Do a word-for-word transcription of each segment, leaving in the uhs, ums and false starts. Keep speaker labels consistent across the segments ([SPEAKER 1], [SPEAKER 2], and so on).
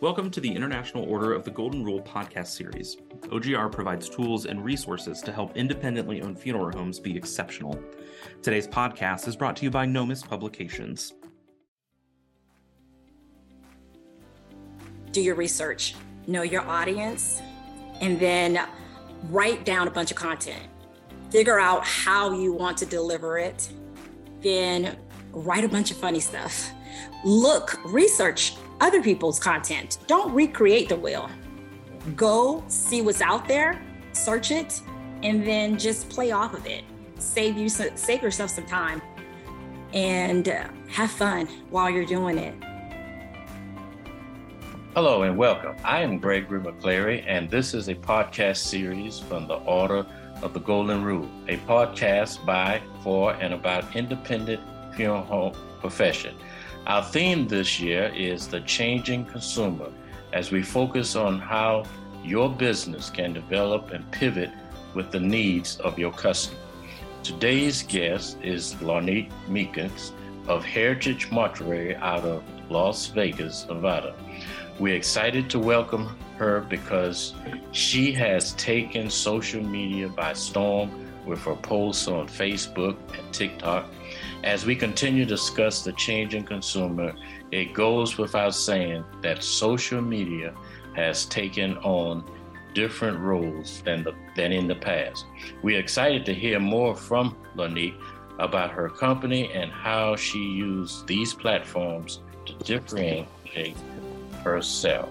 [SPEAKER 1] Welcome to the International Order of the Golden Rule podcast series. O G R provides tools and resources to help independently owned funeral homes be exceptional. Today's podcast is brought to you by Nomis Publications.
[SPEAKER 2] Do your research, know your audience, and then write down a bunch of content. Figure out how you want to deliver it, then write a bunch of funny stuff. Look, research other people's content. Don't recreate the wheel. Go see what's out there, search it, and then just play off of it. Save you, save yourself some time, and uh, have fun while you're doing it.
[SPEAKER 3] Hello and welcome. I am Gregory McClary, and this is a podcast series from the Order of the Golden Rule, a podcast by, for, and about independent funeral home profession. Our theme this year is the changing consumer, as we focus on how your business can develop and pivot with the needs of your customer. Today's guest is Larnique Meekins of Heritage Mortuary out of Las Vegas, Nevada. We're excited to welcome her because she has taken social media by storm with her posts on Facebook and TikTok. As we continue to discuss the changing consumer, it goes without saying that social media has taken on different roles than, the, than in the past. We're excited to hear more from Larnique about her company and how she used these platforms to differentiate herself.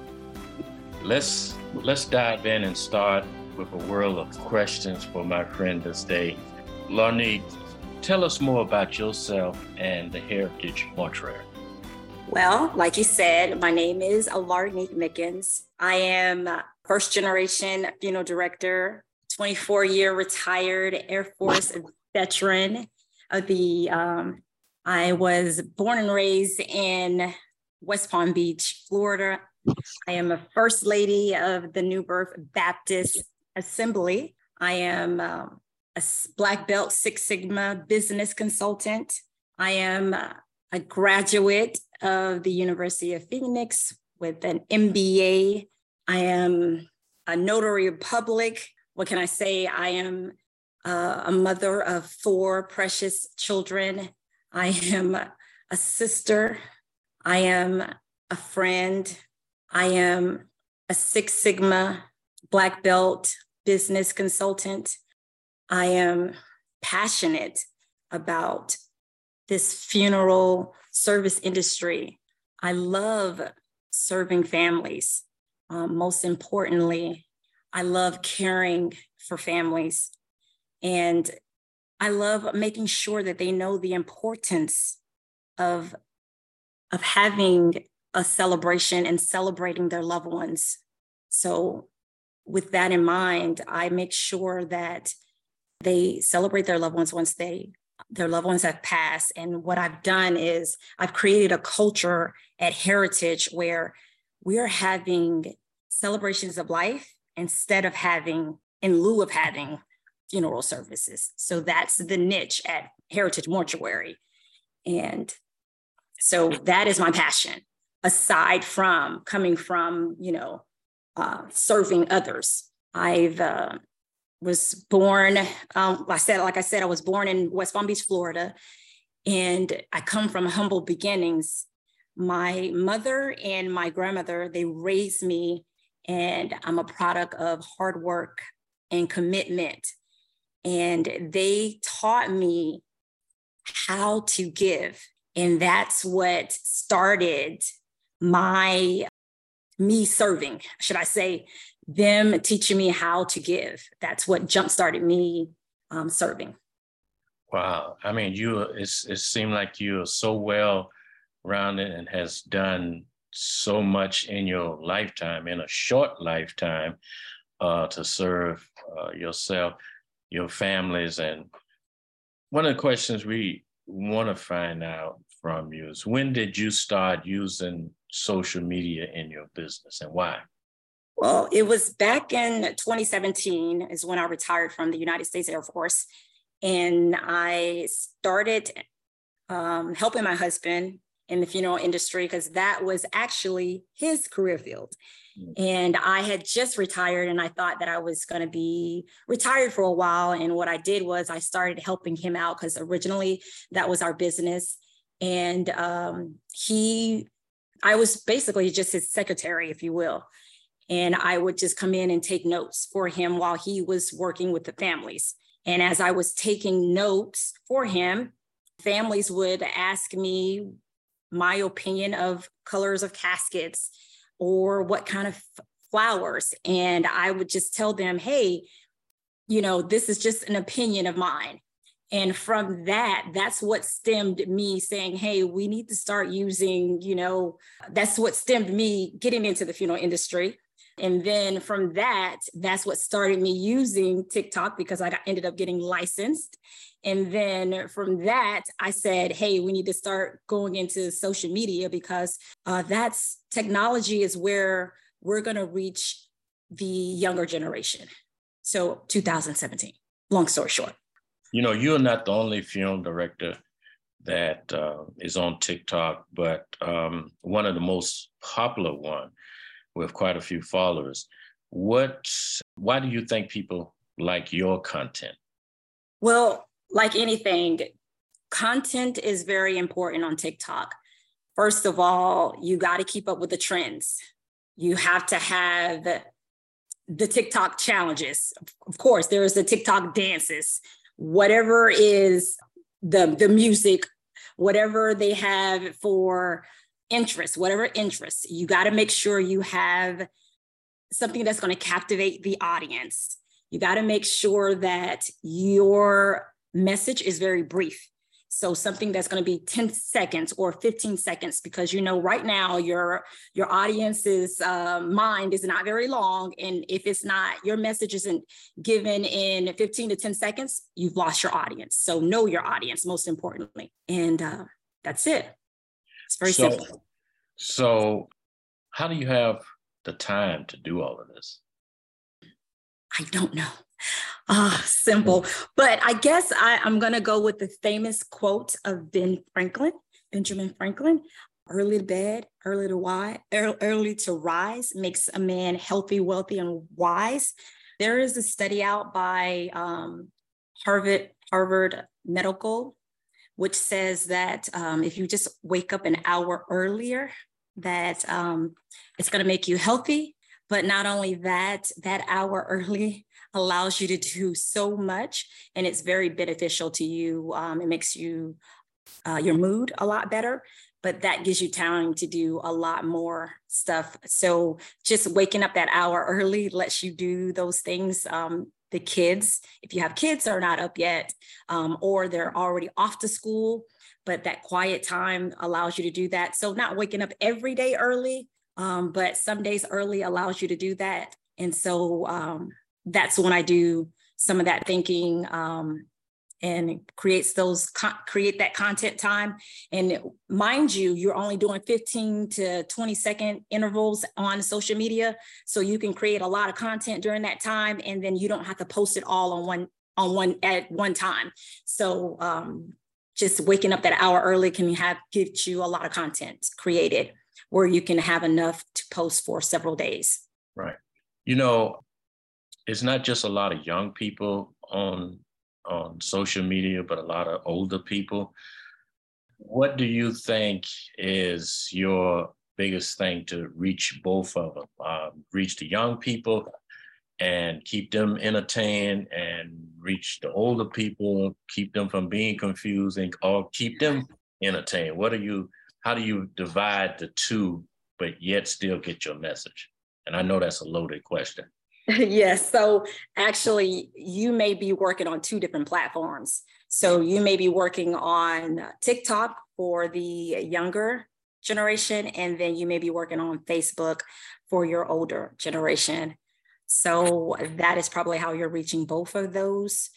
[SPEAKER 3] Let's, let's dive in and start with a whirl of questions for my friend this day. Larnique, tell us more about yourself and the Heritage Mortuary.
[SPEAKER 2] Well, like you said, my name is Larnique Meekins. I am first generation funeral director, twenty-four year retired Air Force veteran of the, um, I was born and raised in West Palm Beach, Florida. I am a first lady of the New Birth Baptist Assembly. I am um, a Black Belt Six Sigma business consultant. I am a graduate of the University of Phoenix with an M B A. I am a notary public. What can I say? I am uh, a mother of four precious children. I am a sister. I am a friend. I am a Six Sigma Black Belt business consultant. I am passionate about this funeral service industry. I love serving families. Um, most importantly, I love caring for families. And I love making sure that they know the importance of, of having a celebration and celebrating their loved ones. So with that in mind, I make sure that they celebrate their loved ones once they their loved ones have passed. And what I've done is I've created a culture at Heritage where we're having celebrations of life instead of having, in lieu of having funeral services. So that's the niche at Heritage Mortuary. And so that is my passion, aside from coming from, you know, uh, serving others. I've uh, was born, um, I said, like I said, I was born in West Palm Beach, Florida, and I come from humble beginnings. My mother and my grandmother, they raised me, and I'm a product of hard work and commitment. And they taught me how to give. And that's what started my, me serving, should I say, them teaching me how to give. That's what jump-started me um, serving.
[SPEAKER 3] Wow. I mean, you, it's, it seemed like you are so well-rounded and has done so much in your lifetime, in a short lifetime, uh, to serve uh, yourself, your families. And one of the questions we want to find out from you is, when did you start using social media in your business and why?
[SPEAKER 2] Well, it was back in twenty seventeen is when I retired from the United States Air Force. And I started um, helping my husband in the funeral industry because that was actually his career field. And I had just retired and I thought that I was going to be retired for a while. And what I did was I started helping him out because originally that was our business. And um, he, I was basically just his secretary, if you will. And I would just come in and take notes for him while he was working with the families. And as I was taking notes for him, families would ask me my opinion of colors of caskets or what kind of flowers. And I would just tell them, hey, you know, this is just an opinion of mine. And from that, that's what stemmed me saying, hey, we need to start using, you know, that's what stemmed me getting into the funeral industry. And then from that, that's what started me using TikTok because I got, ended up getting licensed. And then from that, I said, hey, we need to start going into social media because uh, that's technology is where we're going to reach the younger generation. So two thousand seventeen, long story short.
[SPEAKER 3] You know, you're not the only funeral director that uh, is on TikTok, but um, one of the most popular one with quite a few followers. What, why do you think people like your content?
[SPEAKER 2] Well, like anything, content is very important on TikTok. First of all, you got to keep up with the trends. You have to have the TikTok challenges. Of course, there's the TikTok dances, whatever is the, the music, whatever they have for interest, whatever interest, you got to make sure you have something that's going to captivate the audience. You got to make sure that your message is very brief. So something that's going to be ten seconds or fifteen seconds, because, you know, right now your, your audience's uh, mind is not very long. And if it's not, your message isn't given in fifteen to ten seconds, you've lost your audience. So know your audience, most importantly. And uh, that's it. It's very
[SPEAKER 3] so,
[SPEAKER 2] simple.
[SPEAKER 3] So how do you have the time to do all of this?
[SPEAKER 2] I don't know. Ah, simple. But I guess I, I'm going to go with the famous quote of Ben Franklin, Benjamin Franklin. Early to bed, early to wise, early to rise makes a man healthy, wealthy, and wise. There is a study out by um, Harvard, Harvard Medical, which says that um, if you just wake up an hour earlier, that um, it's going to make you healthy. But not only that, that hour early allows you to do so much, and it's very beneficial to you. Um, it makes you uh, your mood a lot better, but that gives you time to do a lot more stuff. So just waking up that hour early lets you do those things. Um, the kids, if you have kids, are not up yet, um, or they're already off to school, but that quiet time allows you to do that. So not waking up every day early, um, but some days early allows you to do that. And so um, that's when I do some of that thinking um, and creates those con- create that content time. And mind you, you're only doing fifteen to twenty second intervals on social media. So you can create a lot of content during that time, and then you don't have to post it all on one on one at one time. So um, just waking up that hour early can have gives you a lot of content created where you can have enough to post for several days.
[SPEAKER 3] Right. You know, it's not just a lot of young people on on social media, but a lot of older people. What do you think is your biggest thing to reach both of them? Um, reach the young people and keep them entertained, and reach the older people, keep them from being confused, and or keep them entertained? What do you, how do you divide the two, but yet still get your message? And I know that's a loaded question.
[SPEAKER 2] Yes. So actually, you may be working on two different platforms. So you may be working on TikTok for the younger generation, and then you may be working on Facebook for your older generation. So that is probably how you're reaching both of those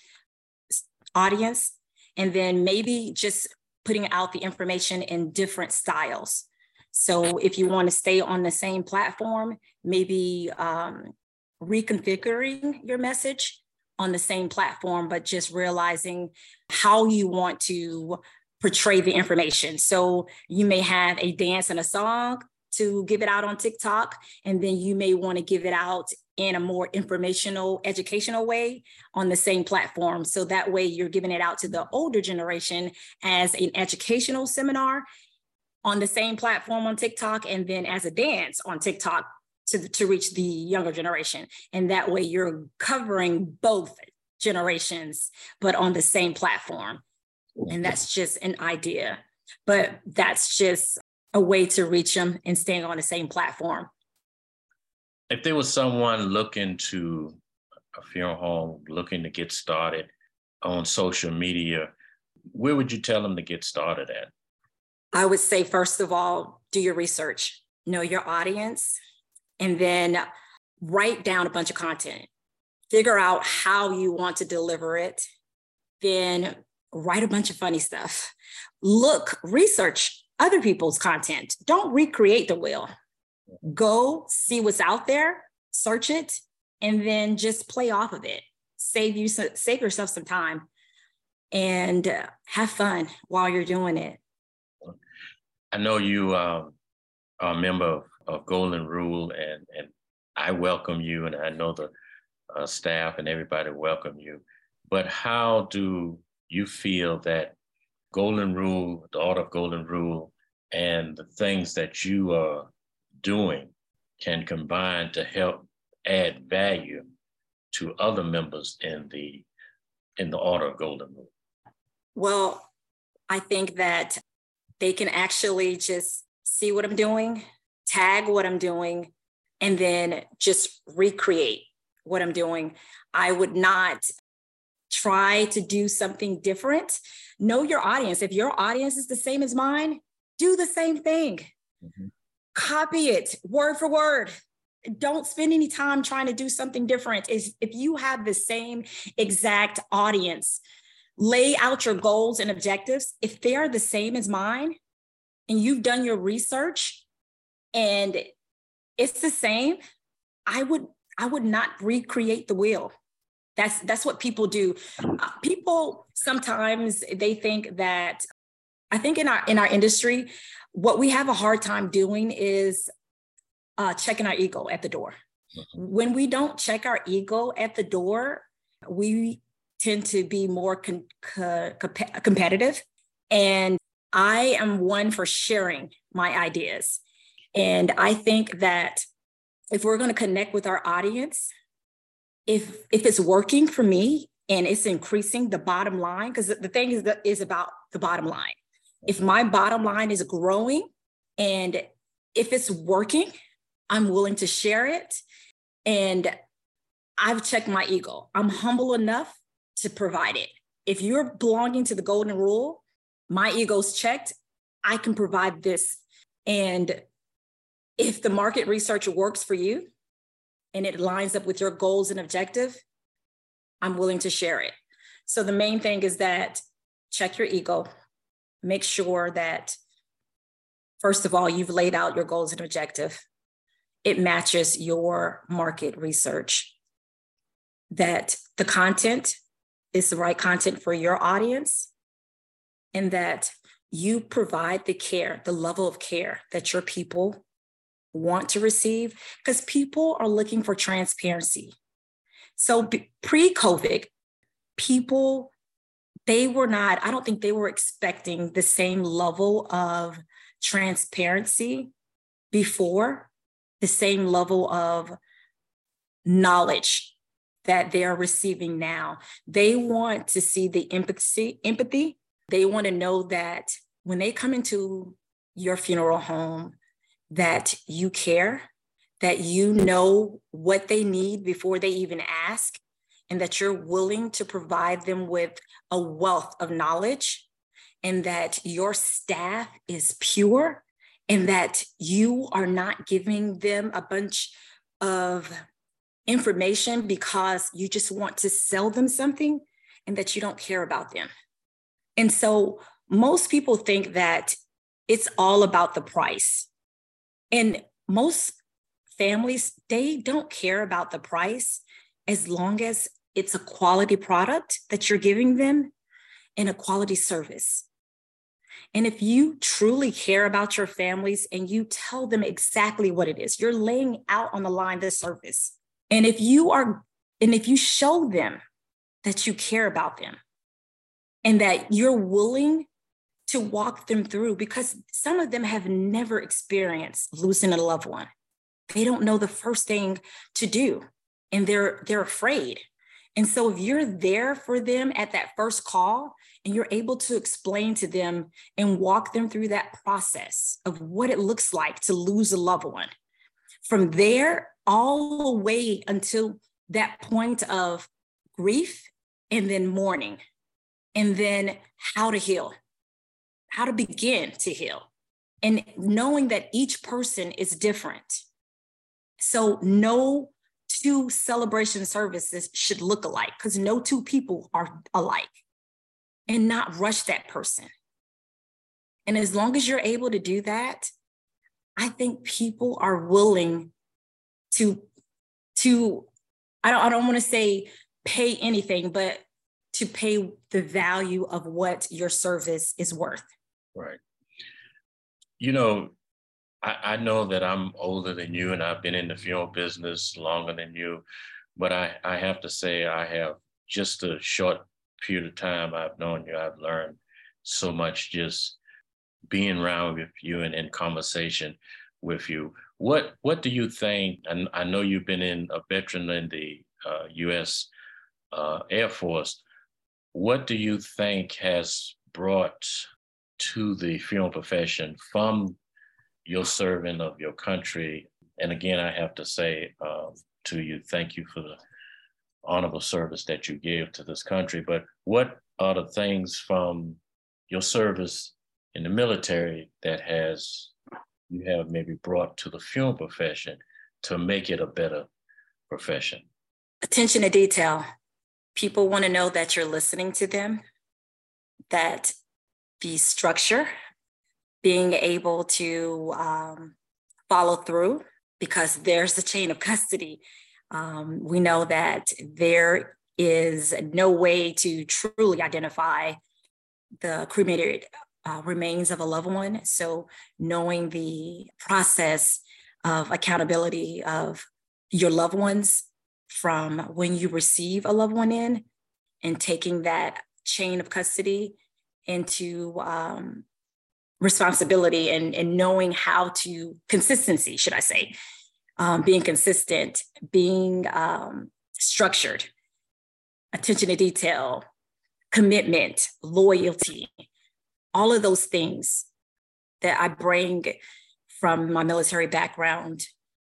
[SPEAKER 2] audience. And then maybe just putting out the information in different styles. So if you want to stay on the same platform, maybe um, reconfiguring your message on the same platform, but just realizing how you want to portray the information. So you may have a dance and a song to give it out on TikTok, and then you may want to give it out in a more informational, educational way on the same platform. So that way you're giving it out to the older generation as an educational seminar on the same platform on TikTok, and then as a dance on TikTok to, to reach the younger generation. And that way you're covering both generations, but on the same platform. And that's just an idea, but that's just a way to reach them and staying on the same platform.
[SPEAKER 3] If there was someone looking to a funeral home, looking to get started on social media, where would you tell them to get started at?
[SPEAKER 2] I would say, first of all, do your research, know your audience, and then write down a bunch of content. Figure out how you want to deliver it, then write a bunch of funny stuff. Look, research other people's content. Don't recreate the wheel. Go see what's out there, search it, and then just play off of it. Save you, save yourself some time and uh, have fun while you're doing it.
[SPEAKER 3] I know you um, are a member of, of Golden Rule, and, and I welcome you, and I know the uh, staff and everybody welcome you. But how do you feel that Golden Rule, the Order of Golden Rule, and the things that you are doing can combine to help add value to other members in the in the Order of Golden Rule?
[SPEAKER 2] Well, I think that they can actually just see what I'm doing, tag what I'm doing, and then just recreate what I'm doing. I would not try to do something different. Know your audience. If your audience is the same as mine, do the same thing. Mm-hmm. Copy it word for word. Don't spend any time trying to do something different. If, if you have the same exact audience, lay out your goals and objectives. If they are the same as mine and you've done your research and it's the same, I would I would not recreate the wheel. That's that's what people do. Uh, people sometimes they think that, I think in our in our industry, what we have a hard time doing is uh, checking our ego at the door. Mm-hmm. When we don't check our ego at the door, we tend to be more con- co- comp- competitive. And I am one for sharing my ideas. And I think that if we're going to connect with our audience, if if it's working for me and it's increasing the bottom line, because the thing is that is about the bottom line. If my bottom line is growing and if it's working, I'm willing to share it. And I've checked my ego. I'm humble enough to provide it. If you're belonging to the Golden Rule, my ego's checked, I can provide this. And if the market research works for you and it lines up with your goals and objective, I'm willing to share it. So the main thing is that check your ego. Make sure that, first of all, you've laid out your goals and objective. It matches your market research. That the content is the right content for your audience, and that you provide the care, the level of care that your people want to receive, because people are looking for transparency. So pre-COVID, people, they were not, I don't think they were expecting the same level of transparency before, the same level of knowledge that they're receiving now. They want to see the empathy, empathy. They want to know that when they come into your funeral home, that you care, that you know what they need before they even ask, and that you're willing to provide them with a wealth of knowledge, and that your staff is pure, and that you are not giving them a bunch of information because you just want to sell them something, and that you don't care about them. And so most people think that it's all about the price. And most families, they don't care about the price as long as it's a quality product that you're giving them and a quality service. And if you truly care about your families and you tell them exactly what it is, you're laying out on the line the service. And if you are, and if you show them that you care about them and that you're willing to walk them through, because some of them have never experienced losing a loved one. They don't know the first thing to do, and they're they're afraid. And so if you're there for them at that first call and you're able to explain to them and walk them through that process of what it looks like to lose a loved one, from there all the way until that point of grief and then mourning, and then how to heal, how to begin to heal, and knowing that each person is different. So no two celebration services should look alike, because no two people are alike, and not rush that person. And as long as you're able to do that, I think people are willing to, to I don't, I don't want to say pay anything, but to pay the value of what your service is worth.
[SPEAKER 3] Right. You know, I, I know that I'm older than you and I've been in the funeral business longer than you, but I, I have to say I have just a short period of time I've known you. I've learned so much just being around with you and in conversation with you. What what do you think, and I know you've been in a veteran in the uh, U S uh, Air Force, what do you think has brought to the funeral profession from your serving of your country? And again, I have to say um, to you, thank you for the honorable service that you give to this country. But what are the things from your service in the military that has you have maybe brought to the funeral profession to make it a better profession?
[SPEAKER 2] Attention to detail. People want to know that you're listening to them, that the structure, being able to um, follow through, because there's a chain of custody. Um, we know that there is no way to truly identify the cremated uh, remains of a loved one. So knowing the process of accountability of your loved ones from when you receive a loved one in, and taking that chain of custody into um, responsibility, and, and knowing how to, consistency, should I say, um, being consistent, being um, structured, attention to detail, commitment, loyalty, all of those things that I bring from my military background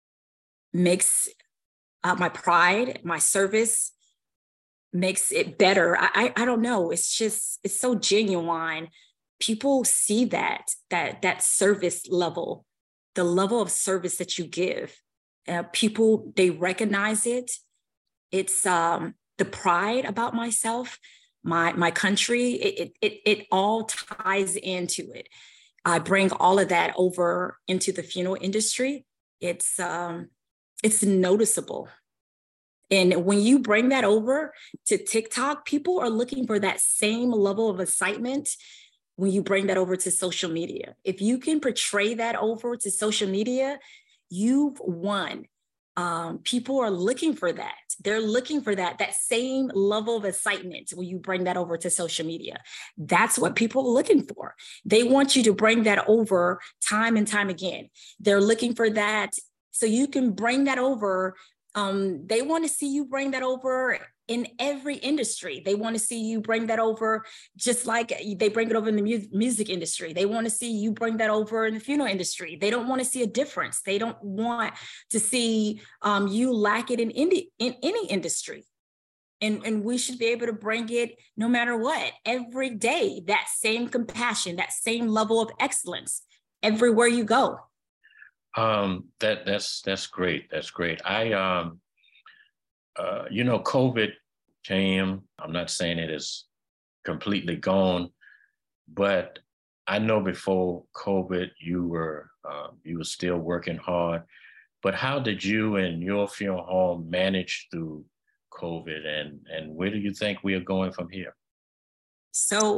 [SPEAKER 2] makes uh, my pride, my service, makes it better. I, I I don't know. It's just, it's so genuine. People see that, that, that service level, the level of service that you give. Uh, people, they recognize it. It's um, the pride about myself, my, my country, it, it, it all ties into it. I bring all of that over into the funeral industry. It's, um, it's noticeable. And when you bring that over to TikTok, people are looking for that same level of excitement when you bring that over to social media. If you can portray that over to social media, you've won. Um, people are looking for that. They're looking for that, that same level of excitement when you bring that over to social media. That's what people are looking for. They want you to bring that over time and time again. They're looking for that so you can bring that over. Um, they want to see you bring that over in every industry. They want to see you bring that over just like they bring it over in the mu- music industry. They want to see you bring that over in the funeral industry. They don't want to see a difference. They don't want to see um, you lack it in, indi- in any industry. And, and we should be able to bring it no matter what, every day, that same compassion, that same level of excellence everywhere you go.
[SPEAKER 3] Um, that that's that's great. That's great. I um, uh, you know, COVID came. I'm not saying it is completely gone, but I know before COVID, you were uh, you were still working hard. But how did you and your funeral home manage through COVID, and and where do you think we are going from here?
[SPEAKER 2] So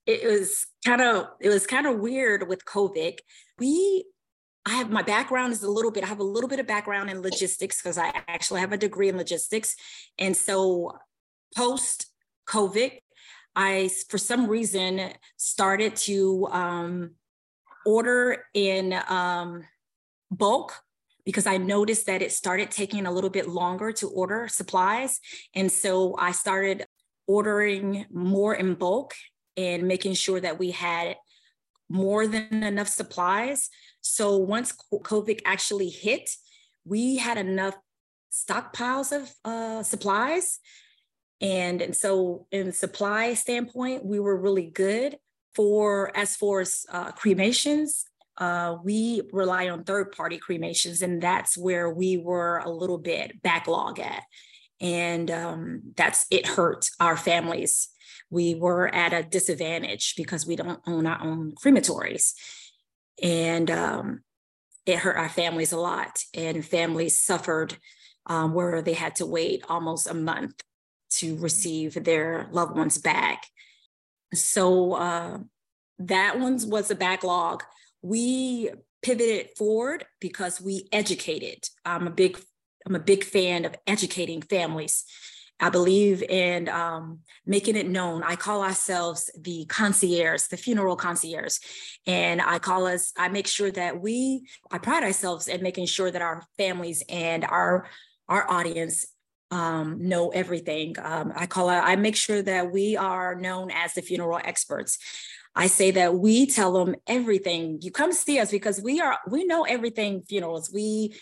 [SPEAKER 2] it was kind of, it was kind of weird with COVID. We, I have, my background is a little bit, I have a little bit of background in logistics because I actually have a degree in logistics. And so post COVID, I, for some reason, started to um, order in um, bulk because I noticed that it started taking a little bit longer to order supplies. And so I started ordering more in bulk and making sure that we had more than enough supplies. So once COVID actually hit, we had enough stockpiles of uh, supplies. And, and so in the supply standpoint, we were really good. For as far as uh, cremations, uh, we rely on third-party cremations, and that's where we were a little bit backlog at. And um, that's, it hurt our families. We were at a disadvantage because we don't own our own crematories. And um, it hurt our families a lot. And families suffered um, where they had to wait almost a month to receive their loved ones back. So uh, that one was a backlog. We pivoted forward because we educated. I'm a big, I'm a big fan of educating families. I believe in um, making it known. I call ourselves the concierge, the funeral concierge. And I call us, I make sure that we, I pride ourselves in making sure that our families and our, our audience um, know everything. Um, I call it, I make sure that we are known as the funeral experts. I say that we tell them everything. You come see us because we are, we know everything funerals. We,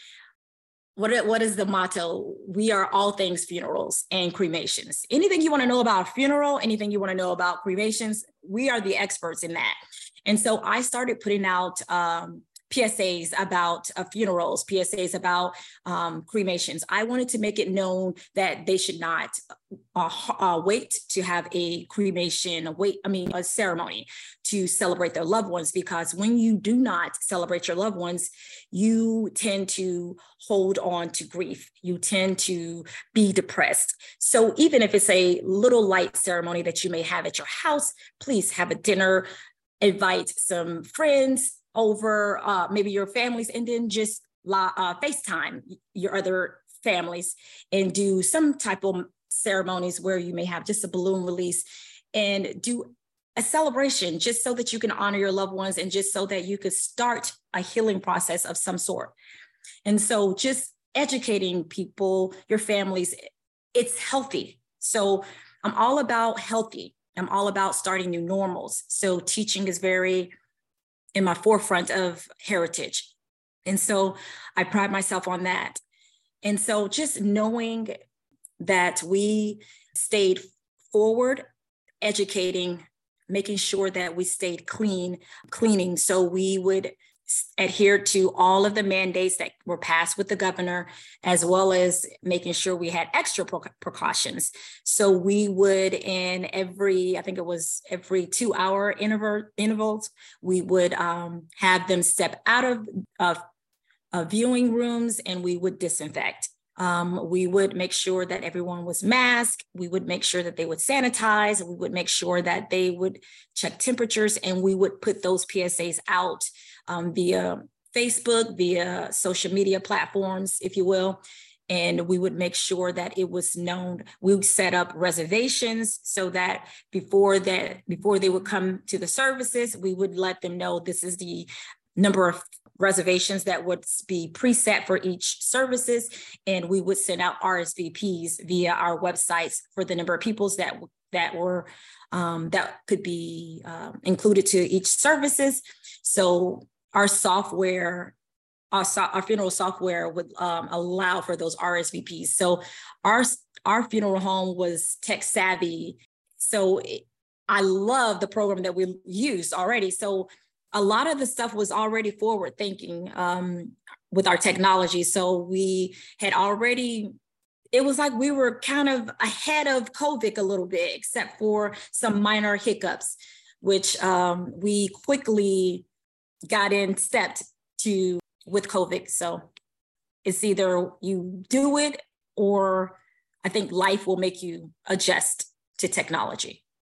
[SPEAKER 2] What, what is the motto? We are all things funerals and cremations. Anything you want to know about a funeral, anything you want to know about cremations, we are the experts in that. And so I started putting out um, P S As about uh, funerals, P S As about um, cremations. I wanted to make it known that they should not uh, uh, wait to have a cremation, wait, I mean, a ceremony to celebrate their loved ones, because when you do not celebrate your loved ones, you tend to hold on to grief. You tend to be depressed. So even if it's a little light ceremony that you may have at your house, please have a dinner, invite some friends over, uh, maybe your families, and then just uh, FaceTime your other families and do some type of ceremonies where you may have just a balloon release and do a celebration just so that you can honor your loved ones and just so that you could start a healing process of some sort. And so just educating people, your families, it's healthy. So I'm all about healthy. I'm all about starting new normals. So teaching is very in my forefront of heritage. And so I pride myself on that. And so just knowing that we stayed forward, educating, making sure that we stayed clean, cleaning. So we would adhere to all of the mandates that were passed with the governor, as well as making sure we had extra precautions. So we would, in every, I think it was every two hour interval, intervals, we would um, have them step out of, of, of viewing rooms and we would disinfect. Um, we would make sure that everyone was masked. We would make sure that they would sanitize. We would make sure that they would check temperatures, and we would put those P S As out um, via Facebook, via social media platforms, if you will. And we would make sure that it was known. We would set up reservations so that before that, before they would come to the services, we would let them know this is the number of reservations that would be preset for each services. And we would send out R S V Ps via our websites for the number of peoples that, that were, um, that could be uh, included to each services. So our software, our, so, our funeral software would um, allow for those R S V Ps. So our, our funeral home was tech savvy. So it, I love the program that we used already. So a lot of the stuff was already forward thinking um, with our technology. So we had already, it was like we were kind of ahead of COVID a little bit, except for some minor hiccups, which um, we quickly got in stepped to with COVID. So it's either you do it or I think life will make you adjust to technology.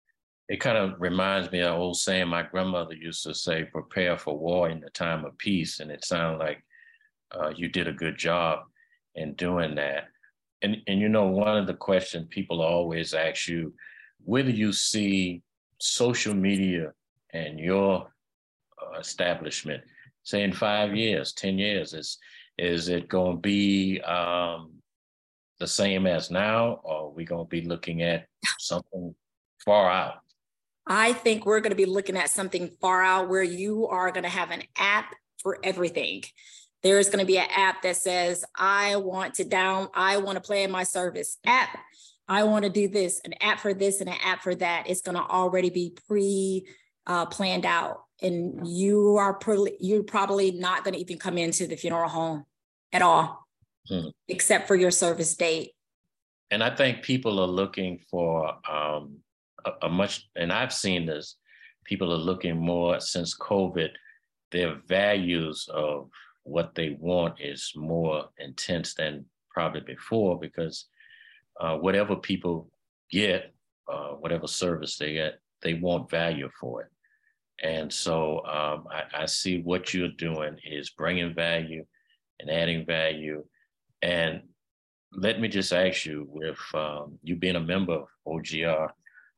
[SPEAKER 3] It kind of reminds me of an old saying my grandmother used to say, prepare for war in the time of peace. And it sounded like uh, you did a good job in doing that. And, and, you know, one of the questions people always ask you, where do you see social media and your uh, establishment, say in five years, ten years? Is, is it going to be um, the same as now, or are we going to be looking at something far out?
[SPEAKER 2] I think we're going to be looking at something far out where you are going to have an app for everything. There's going to be an app that says, I want to down, I want to play in my service app. I want to do this, an app for this and an app for that. It's going to already be pre uh, planned out. And you are pro- you're probably not going to even come into the funeral home at all, hmm. except for your service date.
[SPEAKER 3] And I think people are looking for um, a, a much, and I've seen this, people are looking more since COVID, their values of what they want is more intense than probably before, because uh, whatever people get, uh, whatever service they get, they want value for it. And so um, I, I see what you're doing is bringing value and adding value. And let me just ask you, with um, you being a member of O G R,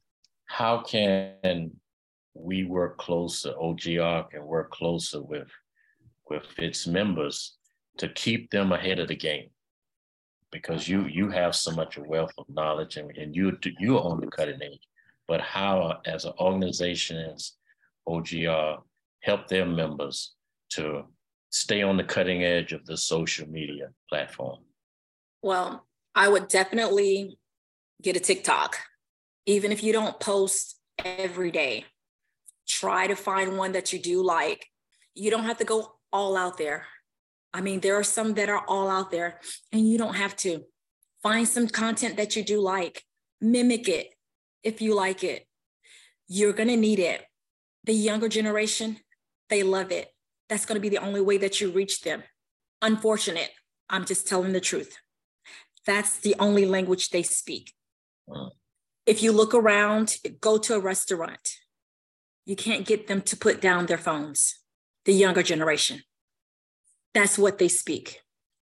[SPEAKER 3] how can we work closer, O G R can work closer with with its members to keep them ahead of the game? Because you you have so much wealth of knowledge, and, and you you're on the cutting edge. But how, as an organization as O G R, help their members to stay on the cutting edge of the social media platform?
[SPEAKER 2] Well, I would definitely get a TikTok. Even if you don't post every day, try to find one that you do like. You don't have to go all out there. I mean, there are some that are all out there, and you don't have to. Find some content that you do like. Mimic it if you like it. You're going to need it. The younger generation, they love it. That's going to be the only way that you reach them. Unfortunate. I'm just telling the truth. That's the only language they speak. Wow. If you look around, go to a restaurant, you can't get them to put down their phones. The younger generation. That's what they speak.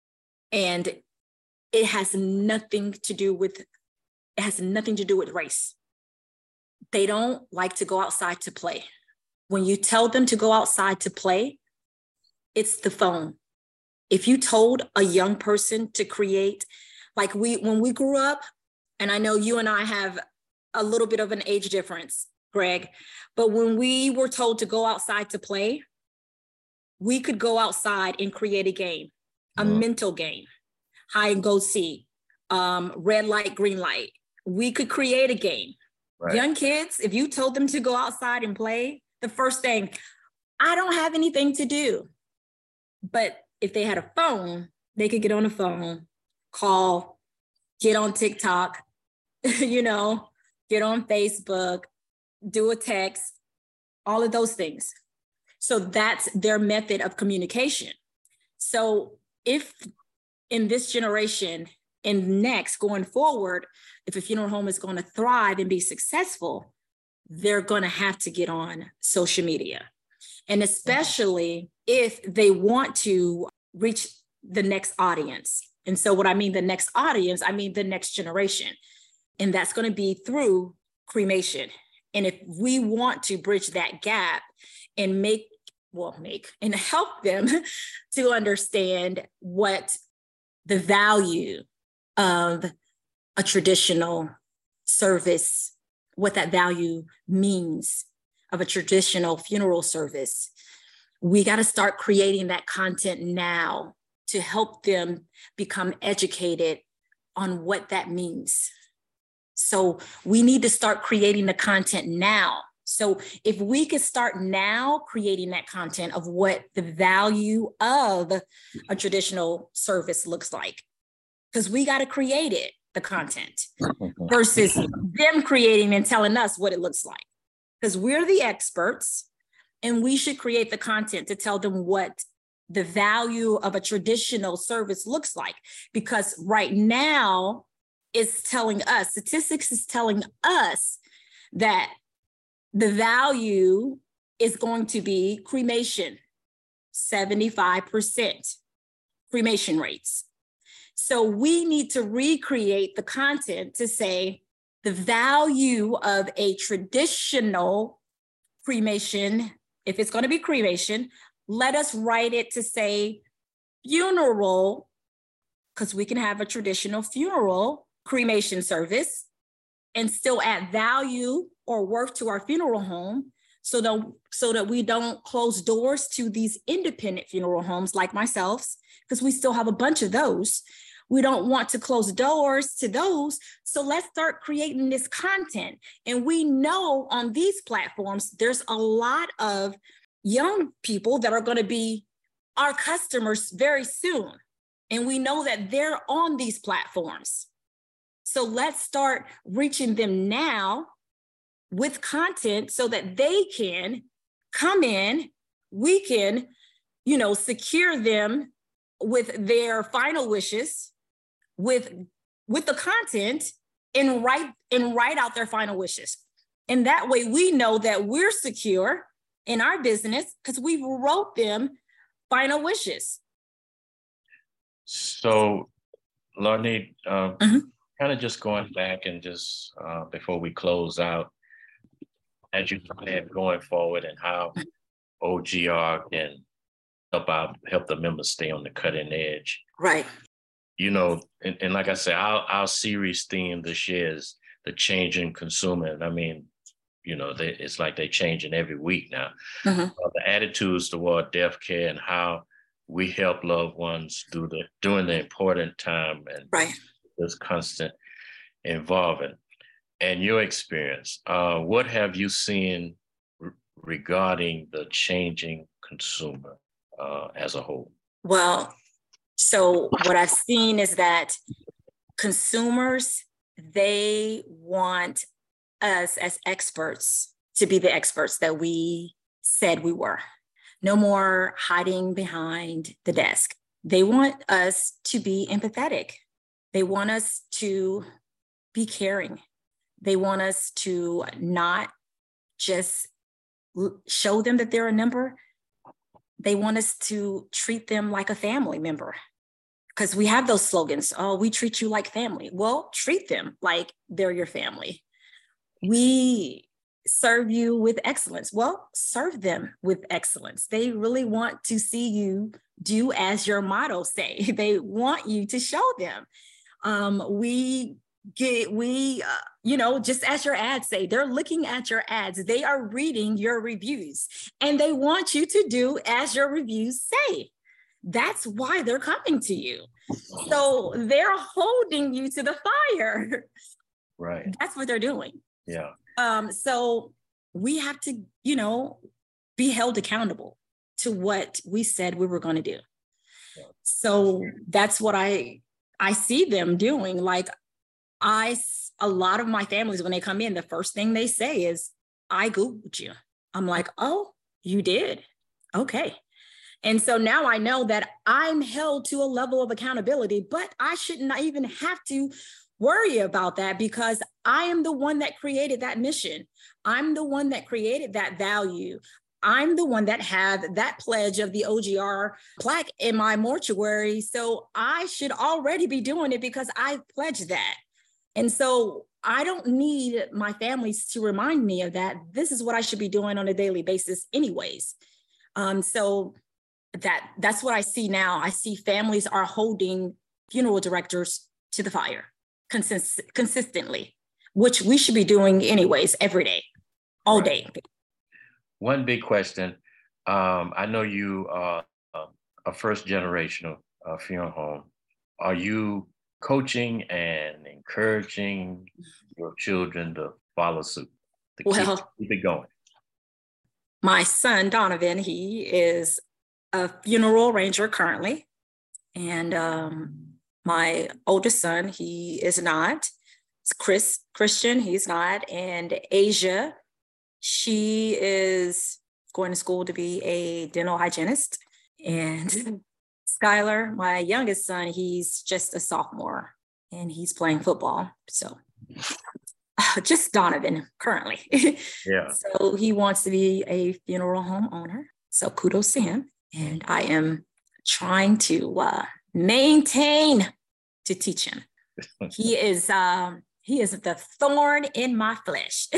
[SPEAKER 2] And it has nothing to do with, it has nothing to do with race. They don't like to go outside to play. When you tell them to go outside to play, it's the phone. If you told a young person to create, like we, when we grew up, and I know you and I have a little bit of an age difference, Greg, but when we were told to go outside to play, we could go outside and create a game, a mm. mental game, hide and go seek, um, red light, green light. We could create a game. Right. Young kids, if you told them to go outside and play, the first thing, I don't have anything to do. But if they had a phone, they could get on the phone, call, get on TikTok, you know, get on Facebook, do a text, all of those things. So that's their method of communication. So if in this generation and next going forward, if a funeral home is going to thrive and be successful, they're going to have to get on social media. And especially if they want to reach the next audience. And so what I mean, the next audience, I mean the next generation. And that's going to be through cremation. And if we want to bridge that gap and make, well, make and help them to understand what the value of a traditional service, what that value means of a traditional funeral service, we got to start creating that content now to help them become educated on what that means. So we need to start creating the content now. So if we could start now creating that content of what the value of a traditional service looks like, because we got to create it, the content, versus them creating and telling us what it looks like. Because we're the experts and we should create the content to tell them what the value of a traditional service looks like. Because right now it's telling us, statistics is telling us that the value is going to be cremation, seventy-five percent cremation rates. So we need to recreate the content to say the value of a traditional cremation, if it's going to be cremation, let us write it to say funeral, because we can have a traditional funeral cremation service and still add value or worth to our funeral home so that, so that we don't close doors to these independent funeral homes like myself, because we still have a bunch of those. We don't want to close doors to those. So let's start creating this content. And we know on these platforms, there's a lot of young people that are going to be our customers very soon. And we know that they're on these platforms. So let's start reaching them now with content so that they can come in, we can, you know, secure them with their final wishes, with, with the content and write, and write out their final wishes. And that way we know that we're secure in our business because we wrote them final wishes.
[SPEAKER 3] So, Larnete, uh, mm-hmm. kind of just going back and just uh, before we close out, as you plan going forward and how O G R can help out, help the members stay on the cutting edge.
[SPEAKER 2] Right.
[SPEAKER 3] You know, and, and like I said, our, our series theme this year is the changing consumer. And I mean, you know, they, it's like they're changing every week now. Mm-hmm. Uh, the attitudes toward death care and how we help loved ones do the during the important time and
[SPEAKER 2] right.
[SPEAKER 3] this constant involvement. And your experience, uh, what have you seen re- regarding the changing consumer uh, as a whole?
[SPEAKER 2] Well, so what I've seen is that consumers, they want us as experts to be the experts that we said we were. No more hiding behind the desk. They want us to be empathetic. They want us to be caring. They want us to not just show them that they're a number. They want us to treat them like a family member. Because we have those slogans, oh, we treat you like family. Well, treat them like they're your family. We serve you with excellence. Well, serve them with excellence. They really want to see you do as your motto say. They want you to show them. Um, we get, we, uh, you know, just as your ads say, they're looking at your ads. They are reading your reviews and they want you to do as your reviews say. That's why they're coming to you. So they're holding you to the fire.
[SPEAKER 3] Right.
[SPEAKER 2] That's what they're doing.
[SPEAKER 3] Yeah.
[SPEAKER 2] Um, so we have to, you know, be held accountable to what we said we were going to do. Yeah. So that's what I, I see them doing. Like I, a lot of my families, when they come in, the first thing they say is, I Googled you. I'm like, oh, you did? Okay. And so now I know that I'm held to a level of accountability, but I should not even have to worry about that because I am the one that created that mission. I'm the one that created that value. I'm the one that had that pledge of the O G R plaque in my mortuary. So I should already be doing it because I pledged that. And so I don't need my families to remind me of that. This is what I should be doing on a daily basis anyways. Um, so that that's what I see now. I see families are holding funeral directors to the fire consist- consistently, which we should be doing anyways, every day, all right. day.
[SPEAKER 3] One big question. Um, I know you are a first generation uh, funeral home. Are you coaching and encouraging your children to follow suit, to
[SPEAKER 2] well,
[SPEAKER 3] keep, keep it going?
[SPEAKER 2] My son, Donovan, he is a funeral arranger currently. And um, my oldest son, he is not. It's Chris, Christian, he's not. And Asia, she is going to school to be a dental hygienist. And Skylar, my youngest son, he's just a sophomore and he's playing football. So uh, just Donovan currently.
[SPEAKER 3] Yeah.
[SPEAKER 2] So he wants to be a funeral home owner. So kudos to him. And I am trying to uh, maintain to teach him. He is um, he is the thorn in my flesh.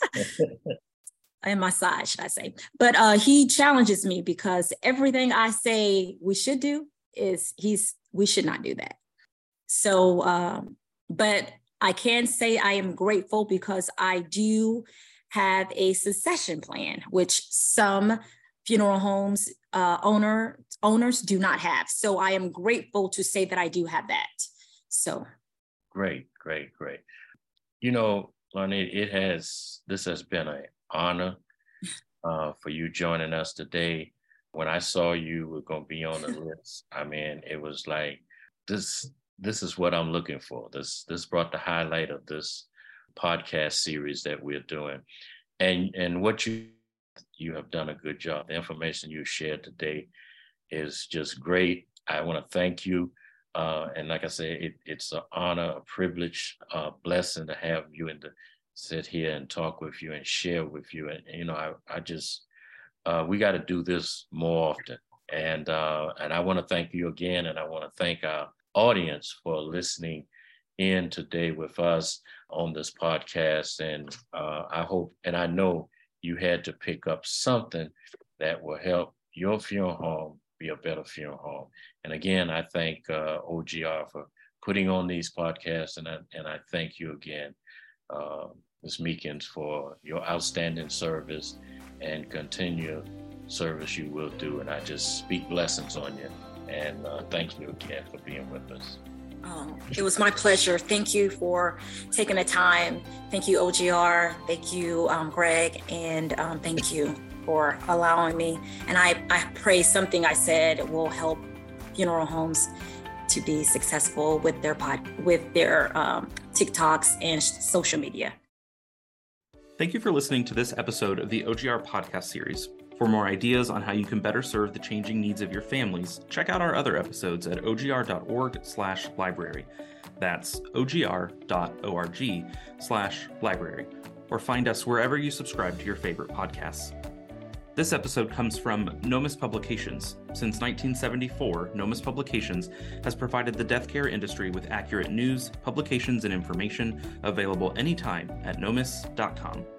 [SPEAKER 2] In my side, should I say. But uh, he challenges me because everything I say we should do is he's we should not do that. So, um, but I can say I am grateful because I do have a succession plan, which some funeral homes uh, owner owners do not have. So I am grateful to say that I do have that. So
[SPEAKER 3] great, great, great. You know, Larnita, it has this has been an honor uh, for you joining us today. When I saw you were going to be on the list, I mean, it was like this. This is what I'm looking for. This this brought the highlight of this podcast series that we're doing, and and what you you have done a good job. The information you shared today is just great. I want to thank you, uh, and like I said, it, it's an honor, a privilege, a blessing to have you and to sit here and talk with you and share with you. And you know, I I just uh, we got to do this more often. And uh, and I want to thank you again, and I want to thank our audience for listening in today with us on this podcast. And uh, I hope, and I know you had to pick up something that will help your funeral home be a better funeral home. And again, I thank uh, O G R for putting on these podcasts, and I, and I thank you again, uh, Miz Meekins, for your outstanding service and continued service you will do. And I just speak blessings on you. And uh, thank you again for being with us.
[SPEAKER 2] Oh, it was my pleasure. Thank you for taking the time. Thank you, O G R. Thank you, um, Greg. And um, thank you for allowing me. And I, I pray something I said will help funeral homes to be successful with their pod, with their um, TikToks and social media.
[SPEAKER 1] Thank you for listening to this episode of the O G R podcast series. For more ideas on how you can better serve the changing needs of your families, check out our other episodes at ogr.org slash library. That's ogr.org slash library. Or find us wherever you subscribe to your favorite podcasts. This episode comes from Nomis Publications. Since nineteen seventy-four, Nomis Publications has provided the death care industry with accurate news, publications, and information available anytime at nomis dot com.